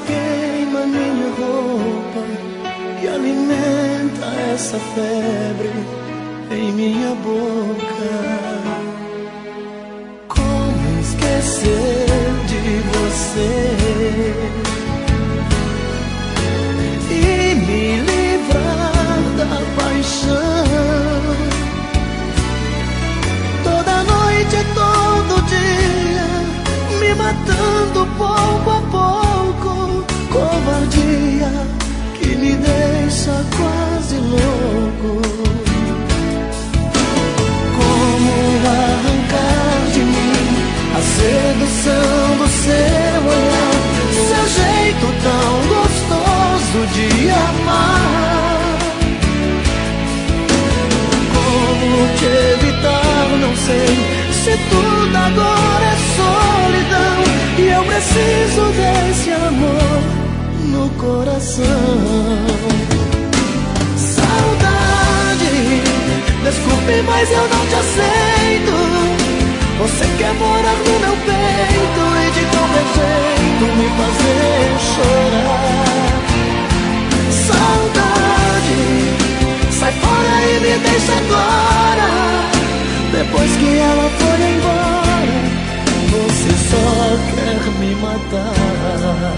queima minha roupa e alimenta essa febre em minha boca. Como esquecer de você e me livrar da paixão? Toda noite e todo dia me matando pouco a pouco. Covardia que me deixa quase louco. Como arrancar de mim a sedução do seu olhar, seu jeito tão gostoso de amar? Como te evitar, não sei, se tudo agora é solidão e eu preciso desse amor no coração. Saudade, desculpe, mas eu não te aceito. Você quer morar no meu peito e de qualquer jeito me fazer chorar. Saudade, sai fora e me deixa agora. Depois que ela for embora, você só quer me matar.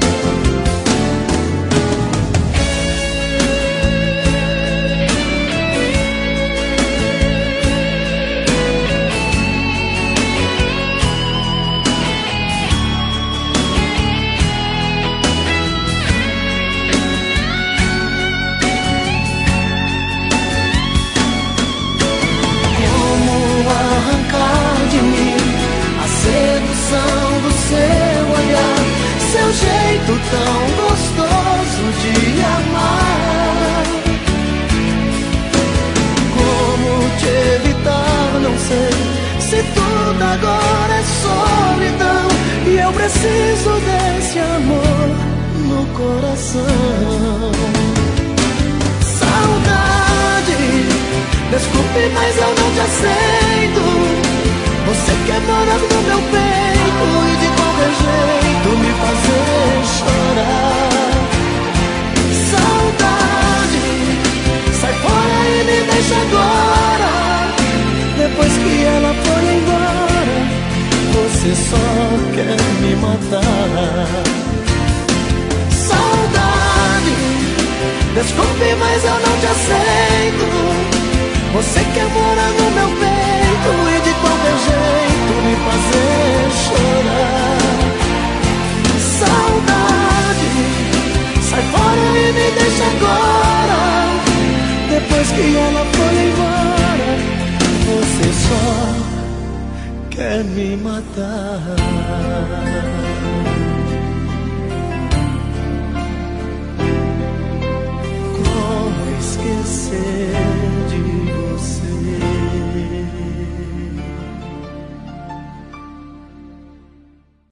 Seu jeito tão gostoso de amar. Como te evitar, não sei, se tudo agora é solidão e eu preciso desse amor no coração. Saudade, desculpe, mas eu não te aceito. Você quer morar no meu peito e de qualquer jeito me fazer chorar. Saudade, sai fora e me deixa agora. Depois que ela for embora, você só quer me matar. Saudade, desculpe, mas eu não te aceito. Você quer morar no meu peito e de qualquer jeito me fazer chorar. Saudade, sai fora e me deixa agora. Depois que ela for embora, você só quer me matar.